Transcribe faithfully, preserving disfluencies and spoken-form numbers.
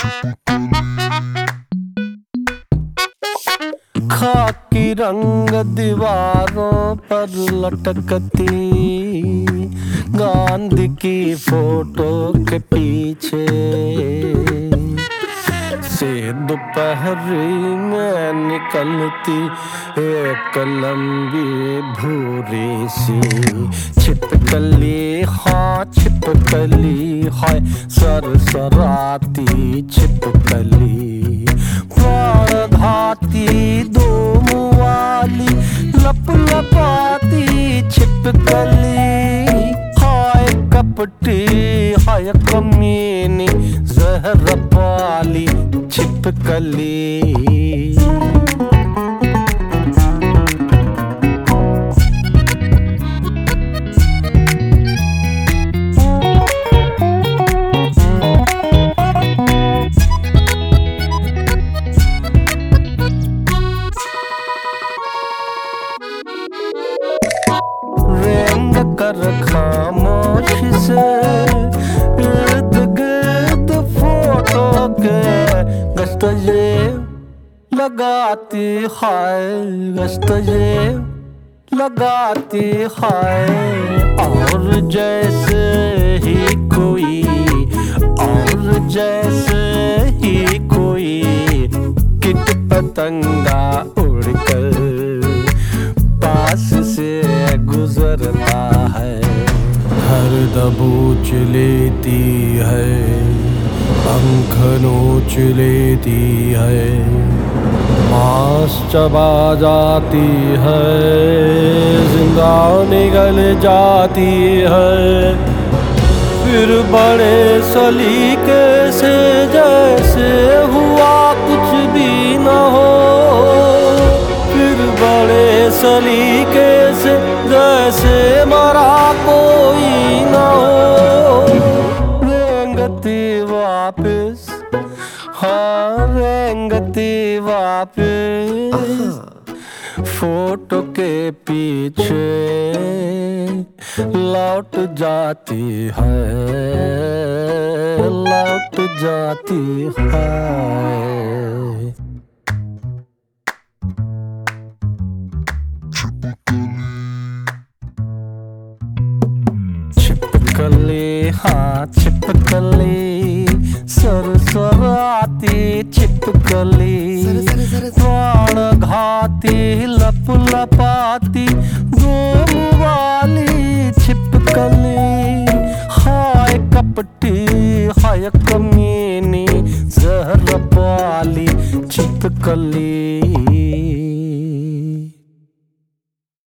खाकी रंग दीवारों पर लटकती गांधी की फोटो के पीछे से दोपहरी में निकलती एक लंबी भूरी सी छिपकली, हाँ छिपकली है सरसराती छिपकली, प्राणघाती दोम वाली लप लपाती छिपकली, हाय कपटी हाय कमीनी जहर पाली छिपकली। रेंग कर खामोश से इर्द गिर्द फोटो के गश्तजे लगाती हाय, गश्तजे लगाती हाय, और जैसे ही कोई और जैसे ही कोई किट पतंगा उड़कर पास से गुजरता है, हर दबोच लेती है, पंख नोच लेती है, मांस चबा जाती है, जिंदा निगल जाती है, फिर बड़े सलीके से जैसे हुआ कुछ भी न हो, फिर बड़े सलीके से जैसे मरा कोई न हो, रेंगती वापिस, हाँ रेंगती वापिस फोटो के पीछे लौट जाती है, लौट जाती है। छिपकली, हाँ छिपकली सरसराती छिपकली, प्राणघाती लप लपाती दोम वाली छिपकली, हाय कपटी हाय कमीनी जहर पाली छिपकली।